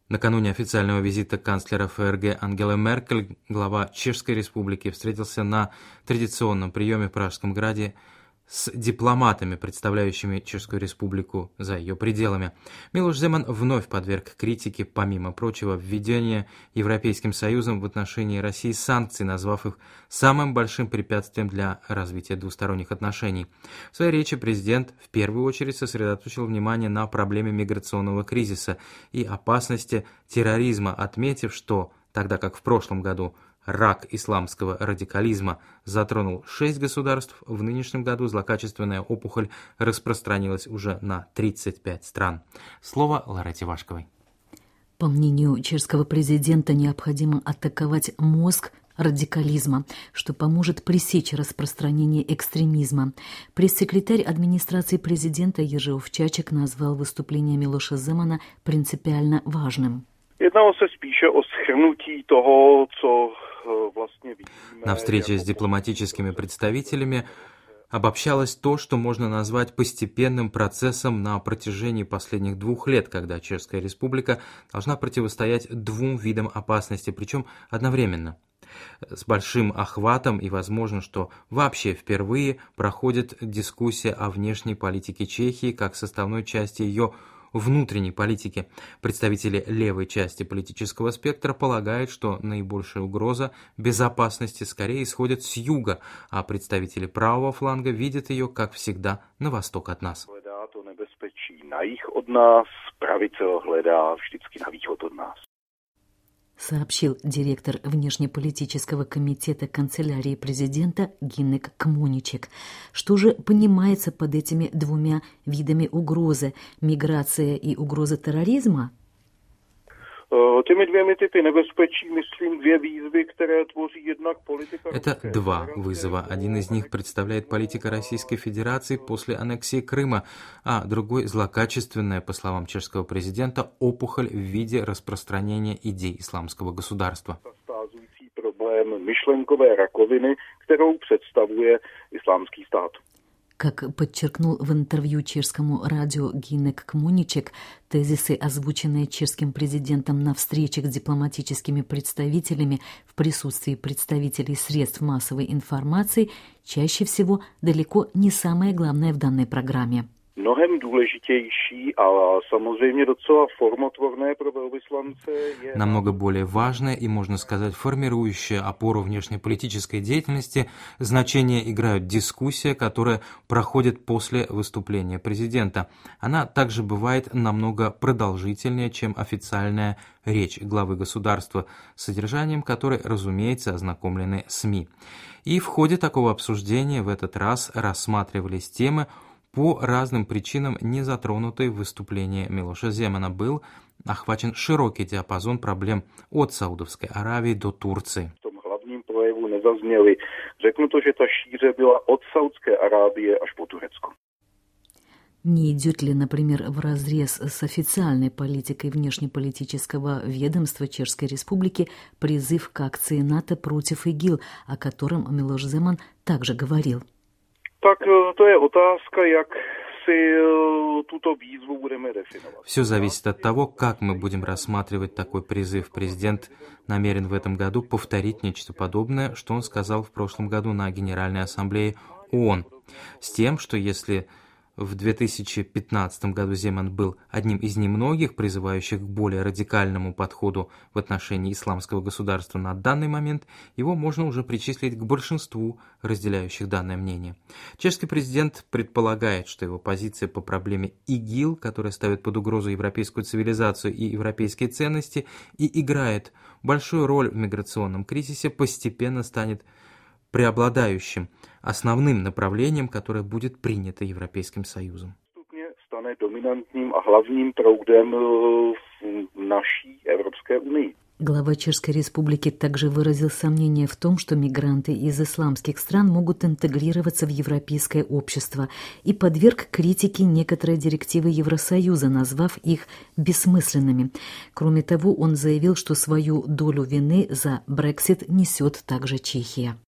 Накануне официального визита канцлера ФРГ Ангелы Меркель глава Чешской Республики встретился на традиционном приеме в Пражском граде с дипломатами, представляющими Чешскую Республику за ее пределами. Милош Земан вновь подверг критике, помимо прочего, введения Европейским Союзом в отношении России санкций, назвав их самым большим препятствием для развития двусторонних отношений. В своей речи президент в первую очередь сосредоточил внимание на проблеме миграционного кризиса и опасности терроризма, отметив, что, тогда как в прошлом году рак исламского радикализма затронул 6 государств, в нынешнем году злокачественная опухоль распространилась уже на 35 стран. Слово Ларете Вашковой. По мнению чешского президента, необходимо атаковать мозг радикализма, что поможет пресечь распространение экстремизма. Пресс-секретарь администрации президента Ежи Овчачек назвал выступление Милоша Земана принципиально важным. Jednalo se spíše o shrnutí toho, co vlastně vidíme. На встрече с дипломатическими представителями обобщалось то, что можно назвать постепенным процессом на протяжении последних 2 лет, когда Чешская Республика должна противостоять 2 видам опасности, причем одновременно. С большим охватом, и возможно, что вообще впервые проходит дискуссия о внешней политике Чехии как составной части ее внутренней политики. Представители левой части политического спектра полагают, что наибольшая угроза безопасности скорее исходит с юга, а представители правого фланга видят ее, как всегда, на восток от нас. To nebezpečí na jih od nás, pravice ho hledá vždycky na východ od nás. Сообщил директор внешнеполитического комитета канцелярии президента Гиннек Кмуничек. Что же понимается под этими 2 видами угрозы – миграция и угроза терроризма? Těmi 2 typy nebezpečí, myslím, 2 výzvy, které tvoří jednak politika. Это 2 вызова. Один из них представляет политика Российской Федерации после аннексии Крыма, а другой – злокачественная, по словам чешского президента, опухоль в виде распространения идей исламского государства. Zastázující problém myšlenkové rakoviny, kterou představuje islámský stát. Как подчеркнул в интервью чешскому радио Гиннек Кмуничек, тезисы, озвученные чешским президентом на встречах с дипломатическими представителями в присутствии представителей средств массовой информации, чаще всего далеко не самое главное в данной программе. Mnohem důležitější a samozřejmě docela formotvorné pro velvyslance je... Намного более важное и, можно сказать, формирующее опору внешнеполитической деятельности значение играют дискуссия, которая проходит после выступления президента. Она также бывает намного продолжительнее, чем официальная речь главы государства, с содержанием которой, разумеется, ознакомлены СМИ. И в ходе такого обсуждения в этот раз рассматривались темы, по разным причинам не затронутый в выступлении Милоша Земана, был охвачен широкий диапазон проблем от Саудовской Аравии до Турции. V tom hlavním projevu nezazněly. Řeknu to, že ta šíře byla od Saudské Arábie až po Turecko. Не идет ли, например, вразрез с официальной политикой внешнеполитического ведомства Чешской Республики призыв к акции НАТО против ИГИЛ, о котором Милош Земан также говорил? Tak to je otázka, jak si tuto výzvu budeme definovat. Все зависит от того, как мы будем рассматривать такой призыв. Президент намерен в этом году повторить нечто подобное, что он сказал в прошлом году на Генеральной Ассамблее ООН. С тем, что если в 2015 году Земан был одним из немногих, призывающих к более радикальному подходу в отношении исламского государства на данный момент, его можно уже причислить к большинству разделяющих данное мнение. Чешский президент предполагает, что его позиция по проблеме ИГИЛ, которая ставит под угрозу европейскую цивилизацию и европейские ценности и играет большую роль в миграционном кризисе, постепенно станет преобладающим, основным направлением, которое будет принято Европейским Союзом. Stane dominantním a hlavním proudem v naší Evropské unii. Глава Чешской Республики также выразил сомнение в том, что мигранты из исламских стран могут интегрироваться в европейское общество и подверг критике некоторые директивы Евросоюза, назвав их бессмысленными. Кроме того, он заявил, что свою долю вины за Брексит несет также Чехия.